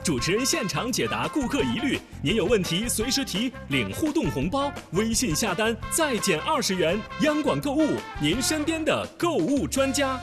主持人现场解答顾客疑虑，您有问题随时提，领互动红包，微信下单再减20元。央广购物，您身边的购物专家。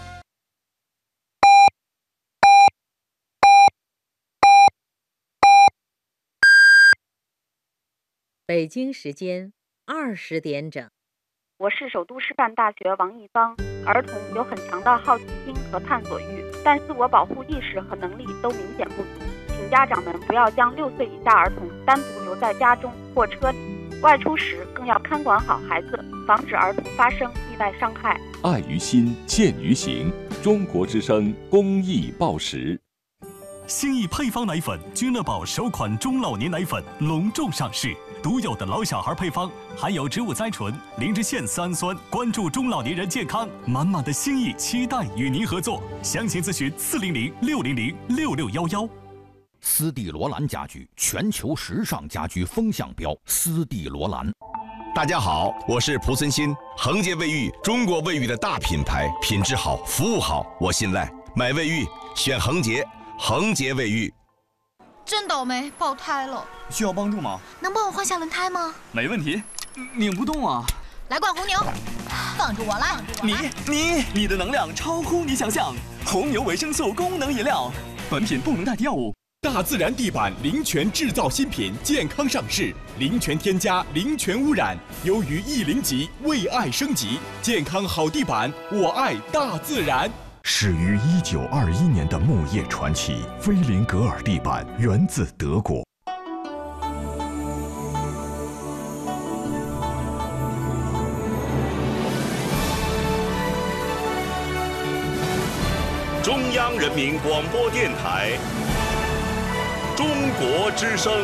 北京时间20点整。 我是首都师范大学王一芳。儿童有很强的好奇心和探索欲，但自我保护意识和能力都明显不足。请家长们不要将6岁以下儿童单独留在家中或车里，外出时更要看管好孩子，防止儿童发生意外伤害。 爱于心，见于行。中国之声公益报时。 新意配方奶粉君乐宝首款中老年奶粉隆重上市，独有的老小孩配方，含有植物甾醇、灵芝线丝氨酸，关注中老年人健康，满满的心意，期待与您合作。详情咨询400-600-6611。 斯蒂罗兰家居，全球时尚家居风向标，斯蒂罗兰。 大家好，我是蒲存昕。恒洁卫浴，中国卫浴的大品牌，品质好，服务好，我信赖。买卫浴选恒洁，恒洁卫浴。 真倒霉，爆胎了。 需要帮助吗？ 能帮我换下轮胎吗？ 没问题，拧不动啊。 来罐红牛，放住我了。 你的能量超乎你想象。红牛维生素功能饮料，本品不能代替药物。 大自然地板零泉制造新品健康上市，零泉添加，零泉污染，优于E0级，为爱升级，健康好地板，我爱大自然。 始于1921年的木业传奇菲林格尔地板源自德国。 中央人民广播电台中国之声。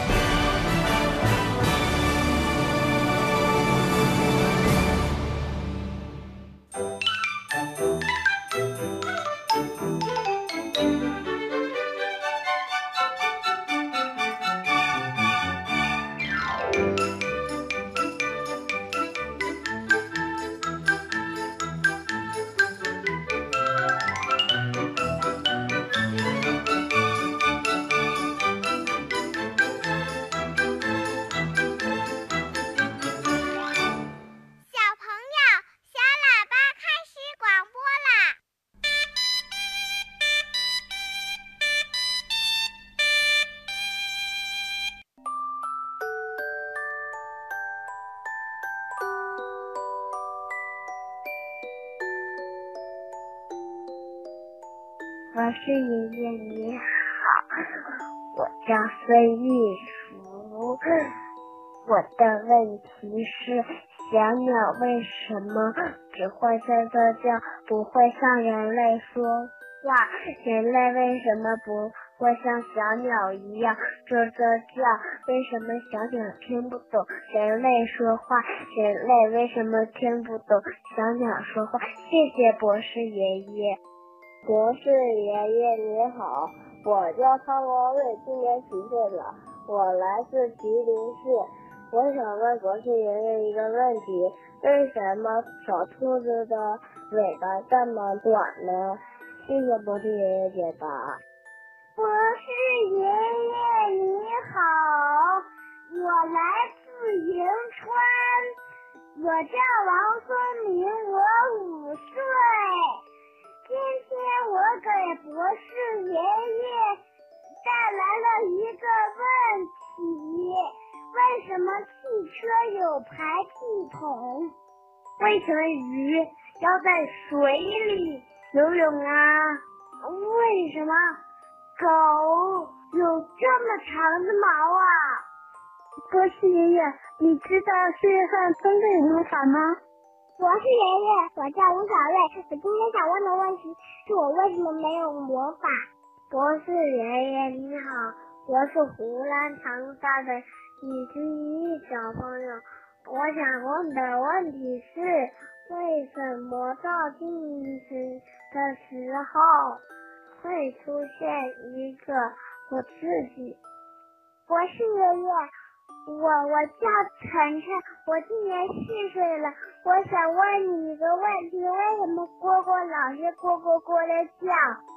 我是爷爷，你好，我叫孙玉福。我的问题是，小鸟为什么只会啾啾叫，不会像人类说话？人类为什么不会像小鸟一样啾啾叫？为什么小鸟听不懂人类说话？人类为什么听不懂小鸟说话？谢谢博士爷爷。 博士爷爷你好，我叫汤光瑞，今年10岁了，我来自吉林市。我想问博士爷爷一个问题，为什么小兔子的尾巴这么短呢？谢谢博士爷爷解答。 博士爷爷你好，我来自银川，我叫王孙明，我5岁。今天我给博士爷爷带来了一个问题，为什么汽车有排气筒？为什么鱼要在水里游泳啊？为什么狗有这么长的毛啊？博士爷爷，你知道世界上真的有魔法吗？ 博士爷爷，我叫吴小瑞，我今天想问的问题是我为什么没有魔法？ 博士爷爷你好，我是湖南长沙的李之一小朋友，我想问的问题是，为什么照镜子的时候会出现一个我自己？ 博士爷爷，我叫晨晨，我今年4岁了。我想问你一个问题，为什么蝈蝈老是咕咕咕的叫？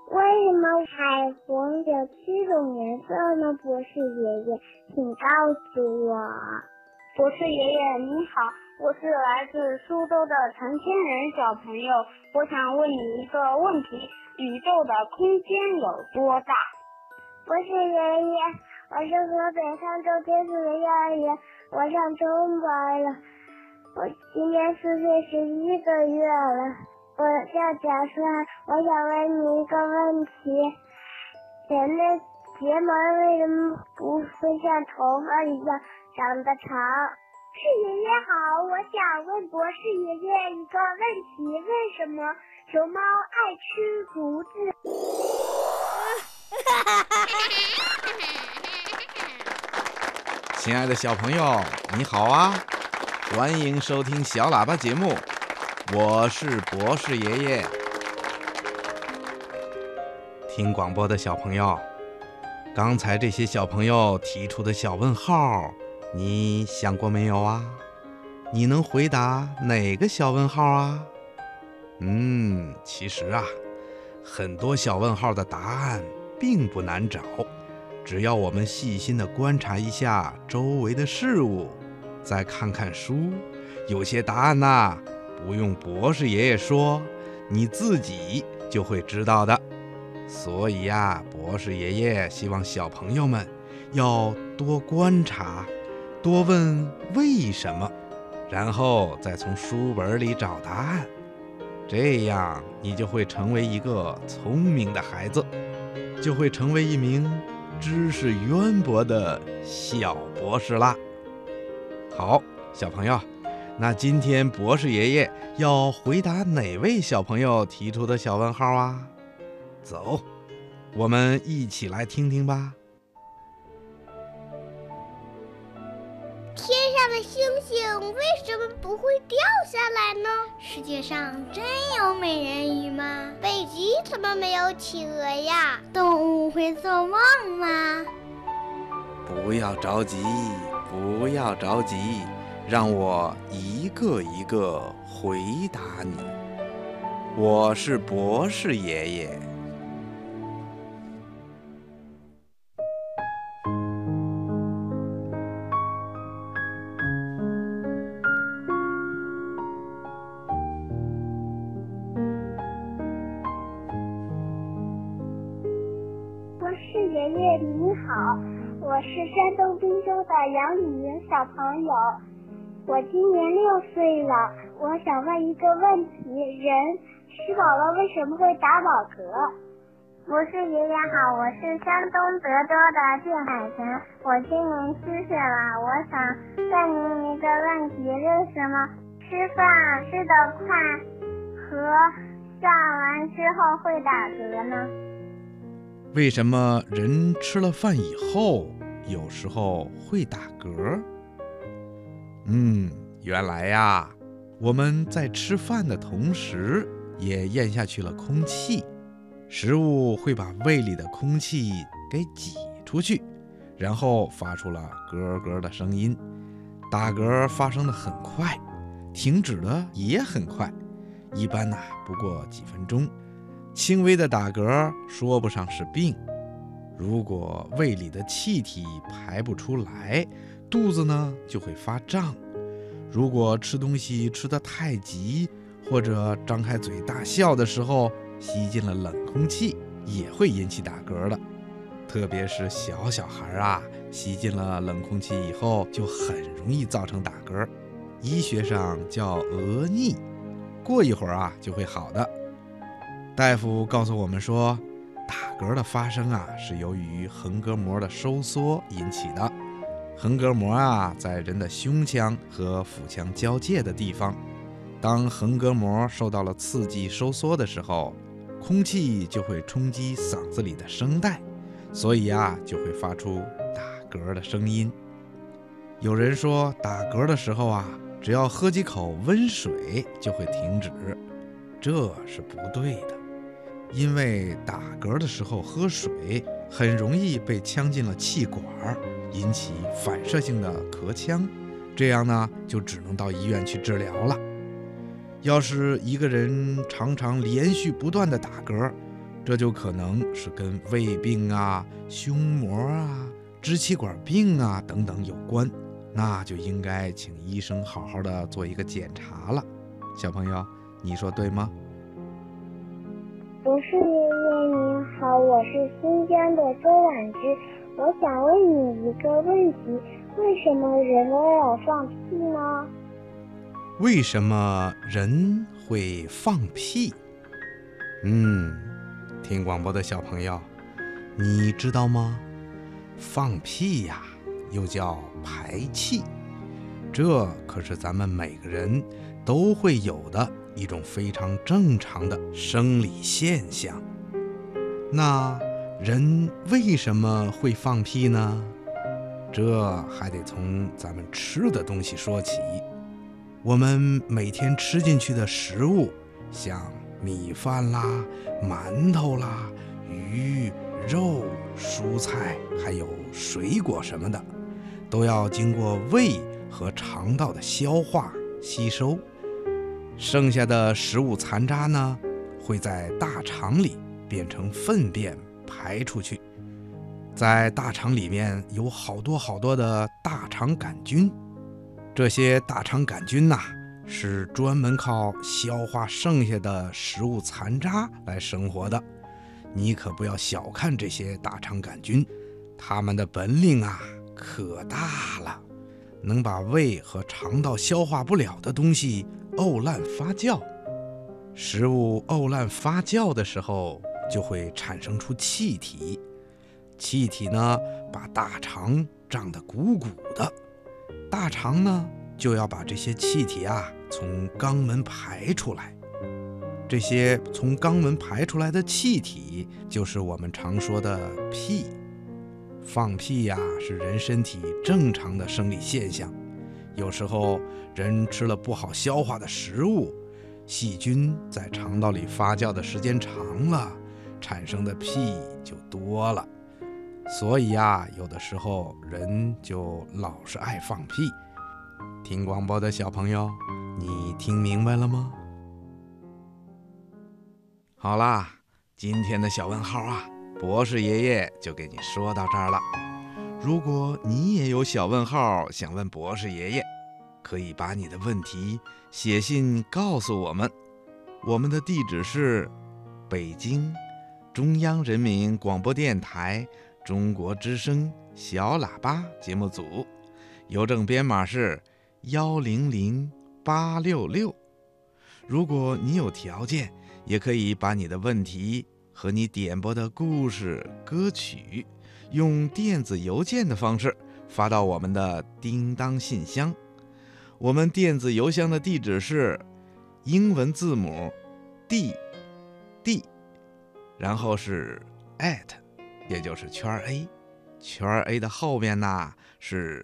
为什么彩虹有7种颜色呢？博士爷爷，请告诉我。 博士爷爷你好，我是来自苏州的陈天仁小朋友，我想问你一个问题：宇宙的空间有多大？ 博士爷爷，我是河北沧州天赐的幼儿园，我上中班了，我今年4岁11个月了。我叫贾顺，我想问你一个问题：人的睫毛为什么不会像头发一样长得长？博士爷爷好，我想问博士爷爷一个问题：为什么熊猫爱吃竹子？ 亲爱的小朋友，你好啊！欢迎收听小喇叭节目，我是博士爷爷。听广播的小朋友，刚才这些小朋友提出的小问号，你想过没有啊？你能回答哪个小问号啊？其实啊，很多小问号的答案并不难找，只要我们细心地观察一下周围的事物，再看看书，有些答案呐，不用博士爷爷说，你自己就会知道的。所以呀，博士爷爷希望小朋友们要多观察，多问为什么，然后再从书本里找答案。这样你就会成为一个聪明的孩子，就会成为一名知识渊博的小博士啦。好，小朋友，那今天博士爷爷要回答哪位小朋友提出的小问号啊？走，我们一起来听听吧。 天上的星星为什么不会掉下来呢？世界上真有美人鱼吗？北极怎么没有企鹅呀？动物会做梦吗？ 不要着急，不要着急，让我一个一个回答你。我是博士爷爷。 博士爷爷你好，我是山东滨州的杨雨云小朋友，我今年6岁了，我想问一个问题：人吃饱了为什么会打饱嗝？博士爷爷好，我是山东德州的靳海泉，我今年7岁了，我想问您一个问题：为什么吃饭吃得快和上完之后会打嗝呢？ 为什么人吃了饭以后有时候会打嗝？原来呀，我们在吃饭的同时也咽下去了空气，食物会把胃里的空气给挤出去，然后发出了咯咯的声音。打嗝发生的很快，停止的也很快，一般不过几分钟。轻微的打嗝说不上是病，如果胃里的气体排不出来，肚子呢就会发胀。如果吃东西吃得太急，或者张开嘴大笑的时候吸进了冷空气，也会引起打嗝的。特别是小孩吸进了冷空气以后，就很容易造成打嗝，医学上叫额逆，过一会儿就会好的。大夫告诉我们说，打嗝的发生是由于横膈膜的收缩引起的。横膈膜在人的胸腔和腹腔交界的地方，当横膈膜受到了刺激收缩的时候，空气就会冲击嗓子里的声带，所以就会发出打嗝的声音。有人说打嗝的时候只要喝几口温水就会停止，这是不对的。因为打嗝的时候喝水很容易被呛进了气管，引起反射性的咳腔，这样呢就只能到医院去治疗了。要是一个人常常连续不断的打嗝， 这就可能是跟胃病啊、胸膜啊、支气管病啊等等有关，那就应该请医生好好的做一个检查了。小朋友，你说对吗？ 博士爷爷您好，我是新疆的周婉芝，我想问你一个问题，为什么人都要放屁呢？ 为什么人会放屁？听广播的小朋友，你知道吗？放屁呀，又叫排气，这可是咱们每个人都会有的一种非常正常的生理现象。那人为什么会放屁呢？这还得从咱们吃的东西说起。我们每天吃进去的食物，像米饭啦、馒头啦、鱼、肉、蔬菜，还有水果什么的，都要经过胃和肠道的消化吸收。剩下的食物残渣呢，会在大肠里变成粪便排出去。在大肠里面有好多的大肠杆菌，这些大肠杆菌呐，是专门靠消化剩下的食物残渣来生活的。你可不要小看这些大肠杆菌，它们的本领啊可大了，能把胃和肠道消化不了的东西沤烂发酵。食物沤烂发酵的时候，就会产生出气体，气体呢把大肠胀得鼓鼓的，大肠呢就要把这些气体啊从肛门排出来。这些从肛门排出来的气体，就是我们常说的屁。放屁呀，是人身体正常的生理现象。有时候人吃了不好消化的食物，细菌在肠道里发酵的时间长了，产生的屁就多了。所以呀，有的时候人就老是爱放屁。听广播的小朋友，你听明白了吗？好啦，今天的小问号啊，博士爷爷就给你说到这儿了。如果你也有小问号想问博士爷爷，可以把你的问题写信告诉我们。我们的地址是北京中央人民广播电台中国之声小喇叭节目组，邮政编码是100866。如果你有条件，也可以把你的问题和你点播的故事、歌曲，用电子邮件的方式发到我们的叮当信箱。我们电子邮箱的地址是英文字母 D， 然后是 @， 也就是圈 A， 圈 A 的后面呢是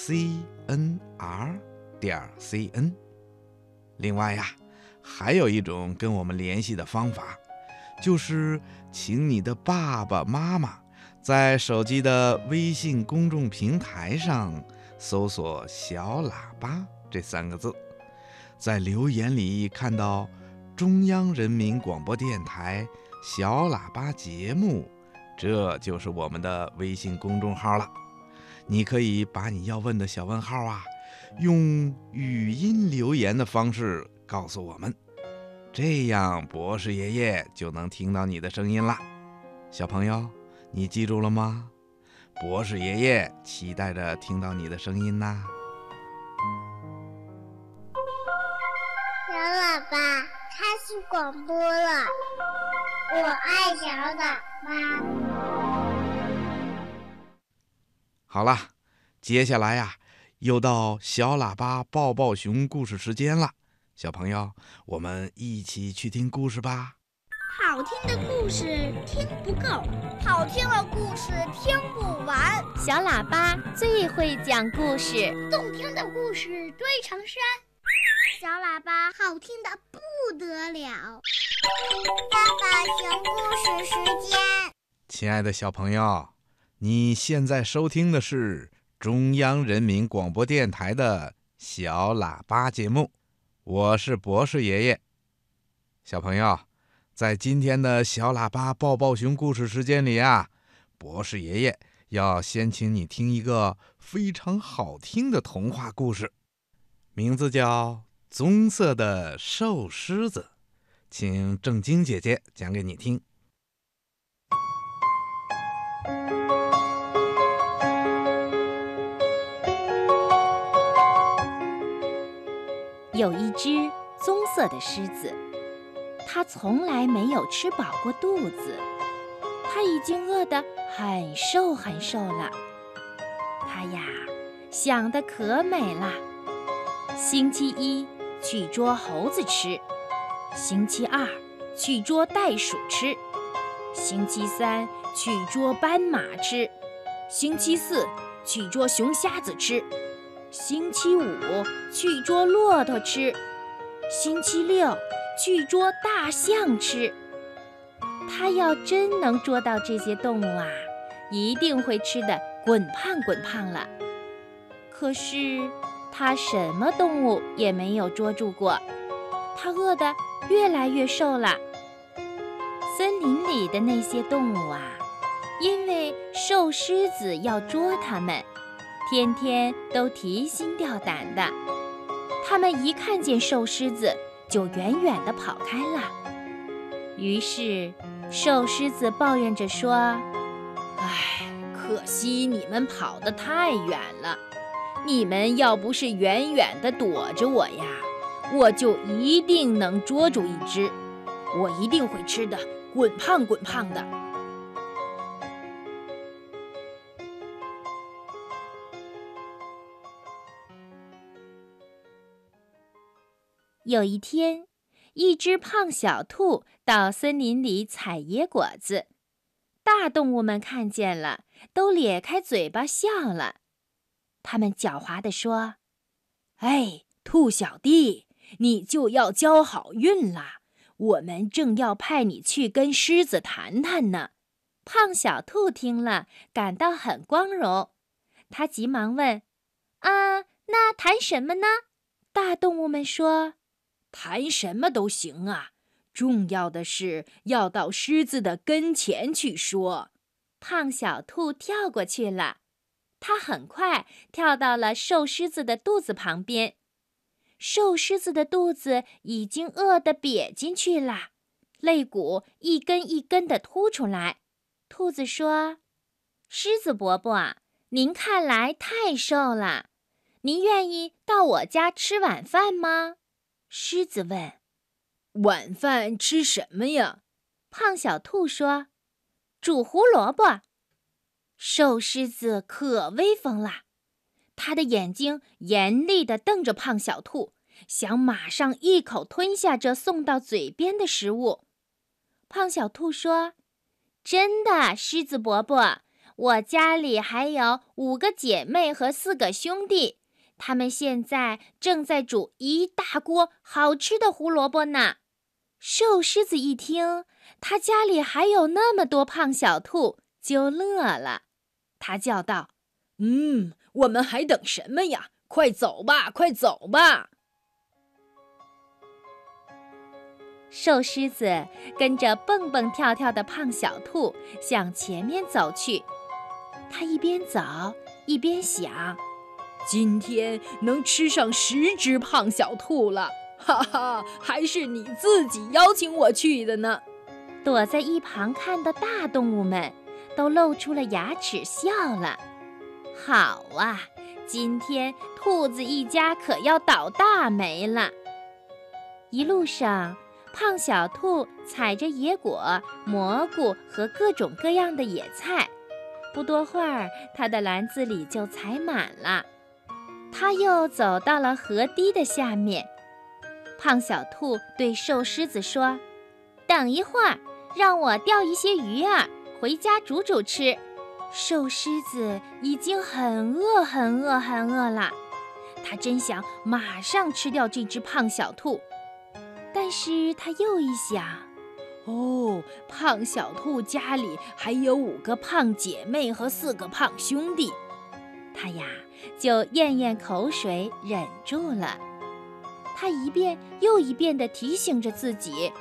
CNR.CN。另外呀，还有一种跟我们联系的方法，就是请你的爸爸妈妈在手机的微信公众平台上搜索小喇叭这3个字，在留言里看到中央人民广播电台小喇叭节目，这就是我们的微信公众号了。你可以把你要问的小问号啊，用语音留言的方式告诉我们，这样博士爷爷就能听到你的声音了。小朋友，你记住了吗？博士爷爷期待着听到你的声音呐。 小喇叭开始广播了，我爱小喇叭。 好了，接下来呀，又到小喇叭抱抱熊故事时间了。小朋友，我们一起去听故事吧。 好听的故事听不够，好听的故事听不完。 小喇叭最会讲故事， 动听的故事堆成山。小喇叭好听的不得了。 爸爸讲故事时间。 亲爱的小朋友，你现在收听的是中央人民广播电台的小喇叭节目，我是博士爷爷。小朋友， 在今天的小喇叭抱抱熊故事时间里啊，博士爷爷要先请你听一个非常好听的童话故事，名字叫《棕色的瘦狮子》，请正晶姐姐讲给你听。 有一只棕色的狮子，它从来没有吃饱过肚子，它已经饿得很瘦很瘦了。它呀，想得可美了。星期一去捉猴子吃，星期二去捉袋鼠吃，星期三去捉斑马吃，星期四去捉熊瞎子吃，星期五去捉骆驼吃，星期六去捉大象吃。他要真能捉到这些动物啊，一定会吃得滚胖滚胖了。可是他什么动物也没有捉住过，他饿得越来越瘦了。森林里的那些动物啊，因为瘦狮子要捉它们，天天都提心吊胆的。他们一看见瘦狮子，就远远地跑开了。于是瘦狮子抱怨着说：“唉，可惜你们跑得太远了，你们要不是远远地躲着我呀，我就一定能捉住一只，我一定会吃得滚胖滚胖的。”有一天，一只胖小兔到森林里采野果子，大动物们看见了，都咧开嘴巴笑了。他们狡猾地说：“哎，兔小弟，你就要交好运啦！我们正要派你去跟狮子谈谈呢。”胖小兔听了，感到很光荣。他急忙问：“啊，那谈什么呢？”大动物们说：“谈什么都行啊，重要的是要到狮子的跟前去说。”胖小兔跳过去了，它很快跳到了瘦狮子的肚子旁边。瘦狮子的肚子已经饿得瘪进去了，肋骨一根一根地凸出来。兔子说：“狮子伯伯，您看来太瘦了，您愿意到我家吃晚饭吗？”狮子问：“晚饭吃什么呀？”胖小兔说：“煮胡萝卜。”瘦狮子可威风了，他的眼睛严厉地瞪着胖小兔，想马上一口吞下这送到嘴边的食物。胖小兔说：“真的，狮子伯伯，我家里还有5个姐妹和4个兄弟，他们现在正在煮一大锅好吃的胡萝卜呢。”瘦狮子一听，他家里还有那么多胖小兔，就乐了。他叫道：“我们还等什么呀？快走吧，快走吧！”瘦狮子跟着蹦蹦跳跳的胖小兔向前面走去。他一边走一边想：今天能吃上10只胖小兔了，哈哈，还是你自己邀请我去的呢。躲在一旁看的大动物们都露出了牙齿笑了。好啊，今天兔子一家可要倒大霉了。一路上，胖小兔采着野果、蘑菇和各种各样的野菜，不多会儿，它的篮子里就采满了。它又走到了河堤的下面。胖小兔对瘦狮子说：“等一会儿，让我钓一些鱼儿，回家煮煮吃。”瘦狮子已经很饿了，它真想马上吃掉这只胖小兔。但是他又一想，胖小兔家里还有5个胖姐妹和4个胖兄弟，他呀就咽咽口水忍住了。他一遍又一遍地提醒着自己：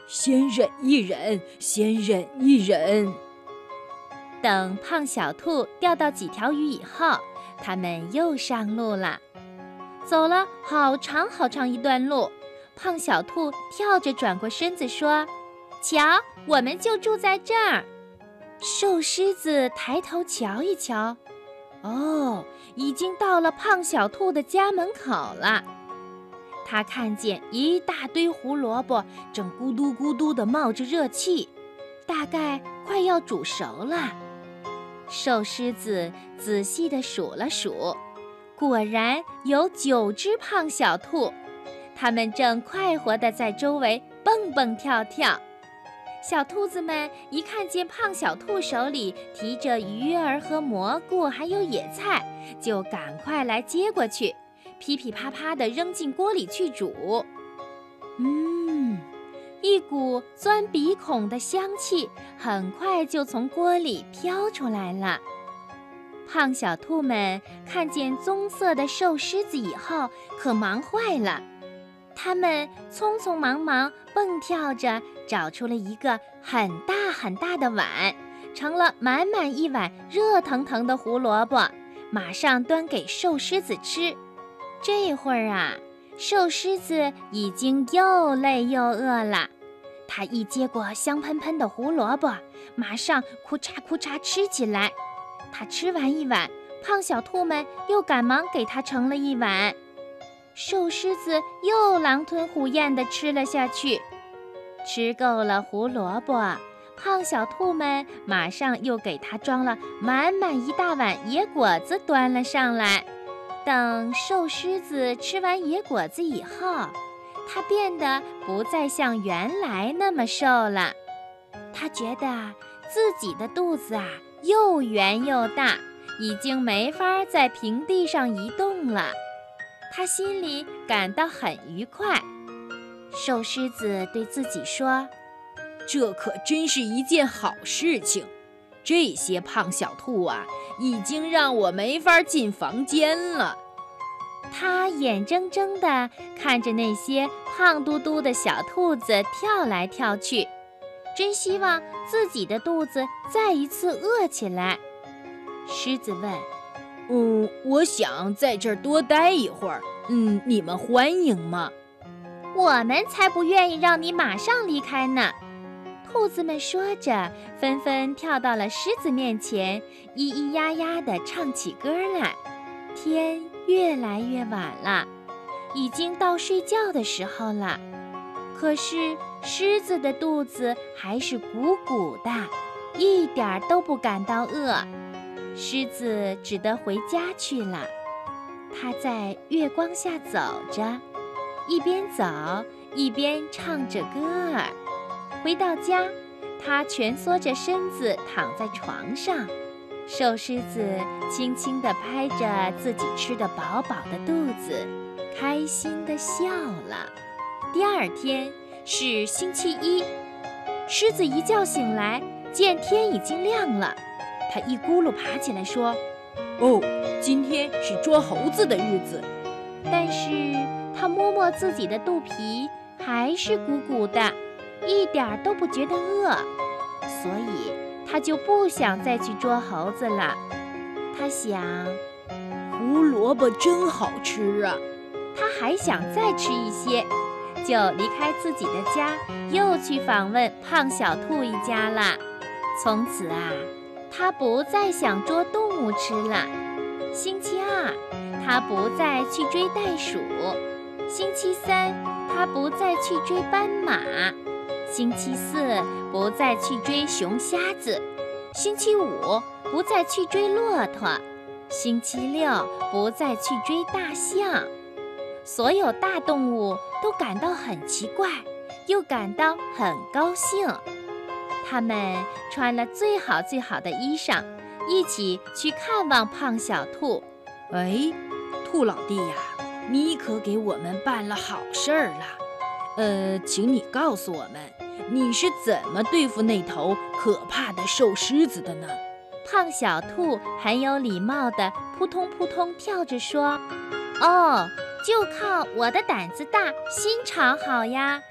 先忍一忍，先忍一忍。” 等胖小兔钓到几条鱼以后，他们又上路了。走了好长好长一段路，胖小兔跳着转过身子说：“瞧，我们就住在这儿。”瘦狮子抬头瞧一瞧，哦，已经到了胖小兔的家门口了。他看见一大堆胡萝卜正咕嘟咕嘟地冒着热气，大概快要煮熟了。瘦狮子仔细地数了数，果然有9只胖小兔，它们正快活地在周围蹦蹦跳跳。小兔子们一看见胖小兔手里提着鱼儿和蘑菇还有野菜，就赶快来接过去，噼噼啪啪地扔进锅里去煮。一股钻鼻孔的香气很快就从锅里飘出来了。胖小兔们看见棕色的瘦狮子以后，可忙坏了。它们匆匆忙忙蹦跳着找出了一个很大很大的碗，盛了满满一碗热腾腾的胡萝卜，马上端给瘦狮子吃。这会儿啊，瘦狮子已经又累又饿了。他一接过香喷喷的胡萝卜，马上哭嚓哭嚓吃起来。他吃完一碗，胖小兔们又赶忙给他盛了一碗。瘦狮子又狼吞虎咽地吃了下去。吃够了胡萝卜，胖小兔们马上又给他装了满满一大碗野果子端了上来。等瘦狮子吃完野果子以后，他变得不再像原来那么瘦了。他觉得自己的肚子啊又圆又大，已经没法在平地上移动了。他心里感到很愉快。瘦狮子对自己说：“ 这可真是一件好事情。这些胖小兔啊，已经让我没法进房间了。” 他眼睁睁地看着那些胖嘟嘟的小兔子跳来跳去，真希望自己的肚子再一次饿起来。狮子问：“ 我想在这儿多待一会儿，你们欢迎吗？”“ 我们才不愿意让你马上离开呢。”兔子们说着，纷纷跳到了狮子面前，咿咿呀呀地唱起歌来。天越来越晚了，已经到睡觉的时候了。可是狮子的肚子还是鼓鼓的，一点都不感到饿。狮子只得回家去了。它在月光下走着，一边走一边唱着歌儿。回到家，它蜷缩着身子躺在床上。瘦狮子轻轻地拍着自己吃得饱饱的肚子，开心地笑了。第二天是星期一，狮子一觉醒来，见天已经亮了，他一咕噜爬起来说：“ 哦，今天是捉猴子的日子。” 但是他摸摸自己的肚皮，还是鼓鼓的，一点都不觉得饿，所以他就不想再去捉猴子了。他想， 胡萝卜真好吃啊！ 他还想再吃一些，就离开自己的家，又去访问胖小兔一家了。从此啊，他不再想捉动物吃了。星期二，他不再去追袋鼠；星期三，他不再去追斑马；星期四，不再去追熊瞎子；星期五，不再去追骆驼；星期六，不再去追大象。所有大动物都感到很奇怪，又感到很高兴。他们穿了最好最好的衣裳，一起去看望胖小兔。 哎，兔老弟呀，你可给我们办了好事儿了。请你告诉我们，你是怎么对付那头可怕的瘦狮子的呢？ 胖小兔很有礼貌地扑通扑通跳着说：“哦，就靠我的胆子大，心肠好呀！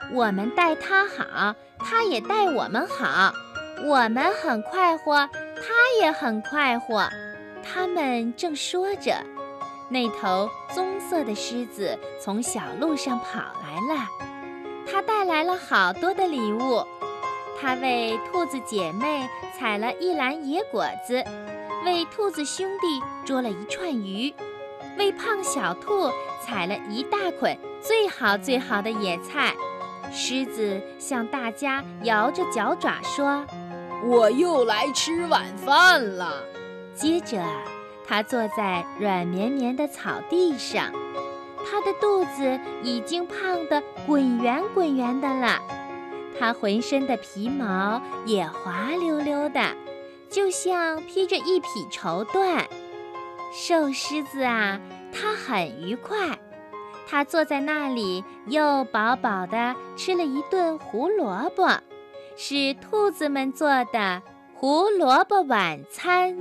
我们待他好，他也待我们好。我们很快活，他也很快活。他们正说着，那头棕色的狮子从小路上跑来了，它带来了好多的礼物。它为兔子姐妹采了一篮野果子，为兔子兄弟捉了一串鱼，为胖小兔采了一大捆最好最好的野菜。狮子向大家摇着脚爪说：“ 我又来吃晚饭了。” 接着，它坐在软绵绵的草地上，它的肚子已经胖得滚圆滚圆的了，它浑身的皮毛也滑溜溜的，就像披着一匹绸缎。瘦狮子啊，它很愉快，它坐在那里，又饱饱地吃了一顿胡萝卜，是兔子们做的胡萝卜晚餐。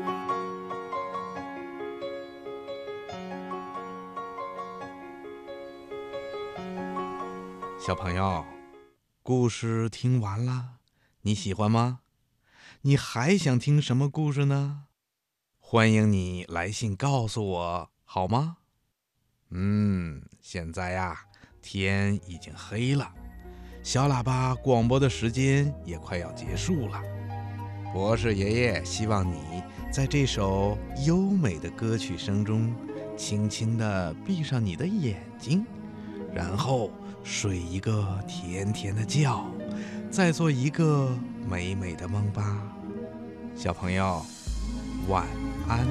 小朋友，故事听完了，你喜欢吗？你还想听什么故事呢？欢迎你来信告诉我，好吗？现在呀，天已经黑了，小喇叭广播的时间也快要结束了。博士爷爷希望你在这首优美的歌曲声中，轻轻地闭上你的眼睛，然后睡一个甜甜的觉，再做一个美美的梦吧。小朋友，晚安。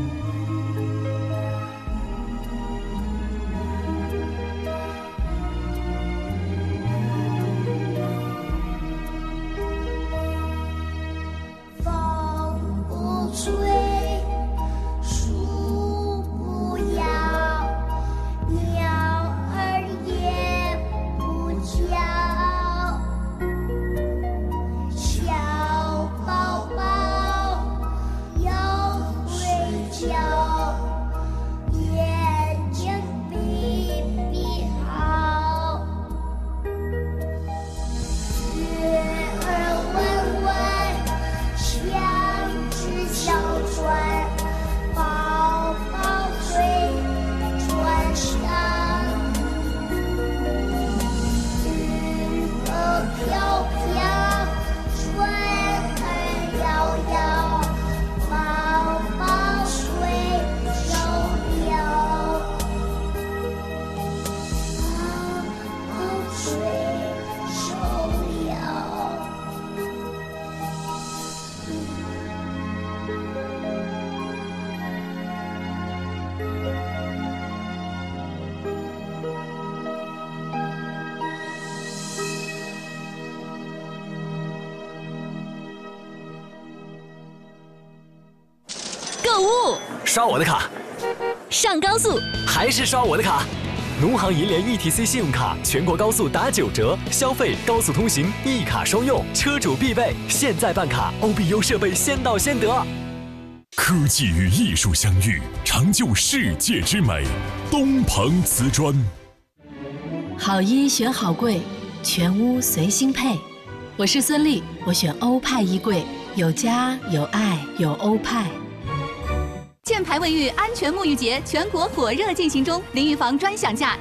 购物刷我的卡， 上高速还是刷我的卡。农行银联 ETC 信用卡全国高速打9折，消费高速通行一卡双用，车主必备。现在办卡 ，OBU 设备先到先得。 科技与艺术相遇，成就世界之美。东鹏瓷砖， 好衣选好柜，全屋随心配。我是孙俪，我选欧派衣柜，有家有爱有欧派。 箭牌卫浴安全沐浴节全国火热进行中，淋浴房专享价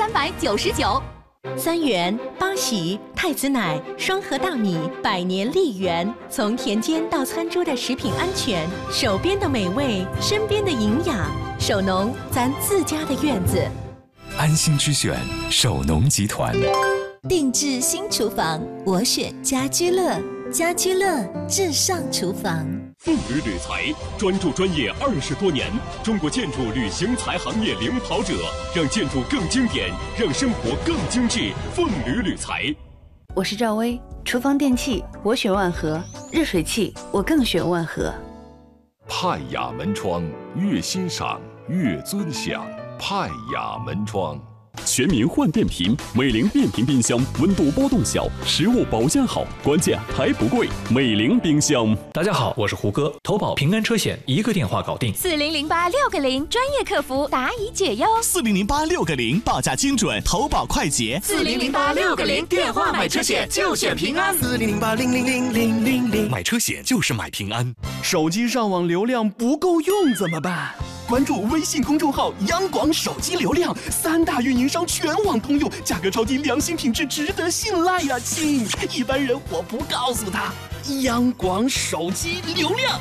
1399。 3元八喜太子奶双核大米100年丽源，从田间到餐桌的食品安全，手边的美味，身边的营养，手农咱自家的院子。 安心之选，手农集团。 定制新厨房，我选家居乐，家居乐至上厨房。 凤旅铝材专注专业20多年，中国建筑旅行材行业领跑者，让建筑更经典，让生活更精致。凤旅铝材。 我是赵薇，厨房电器我选万和，热水器我更选万和。 派雅门窗，越欣赏越尊享。派雅门窗。 全民换电瓶，美菱变频冰箱温度波动小，食物保鲜好，关键还不贵。美菱冰箱。 大家好，我是胡歌，投保平安车险一个电话搞定。 400860，专业客服答疑解忧。 400860，报价精准，投保快捷。 400860，电话买车险就选平安。 4008000000， 买车险就是买平安。 手机上网流量不够用怎么办？关注微信公众号央广手机流量，3大运营商全网通用，价格超低，良心品质值得信赖呀，亲！一般人我不告诉他。央广手机流量。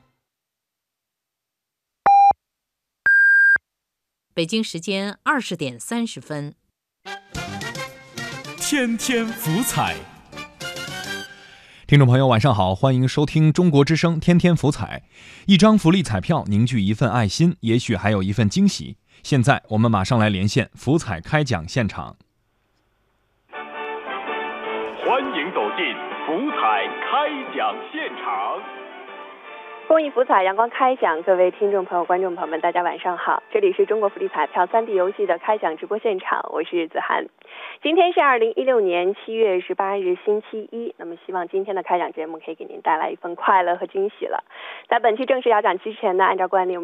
北京时间20点30分。 天天福彩。 听众朋友晚上好，欢迎收听中国之声天天福彩。一张福利彩票凝聚一份爱心，也许还有一份惊喜。现在我们马上来连线福彩开奖现场。 欢迎走进福彩开奖现场。 公益福彩阳光开奖，各位听众朋友、观众朋友们，大家晚上好！这里是中国福利彩票3D 游戏的开奖直播现场，我是子涵。今天是2016年7月18日星期一，那么希望今天的开奖节目可以给您带来一份快乐和惊喜了。在本期正式摇奖之前呢，按照惯例，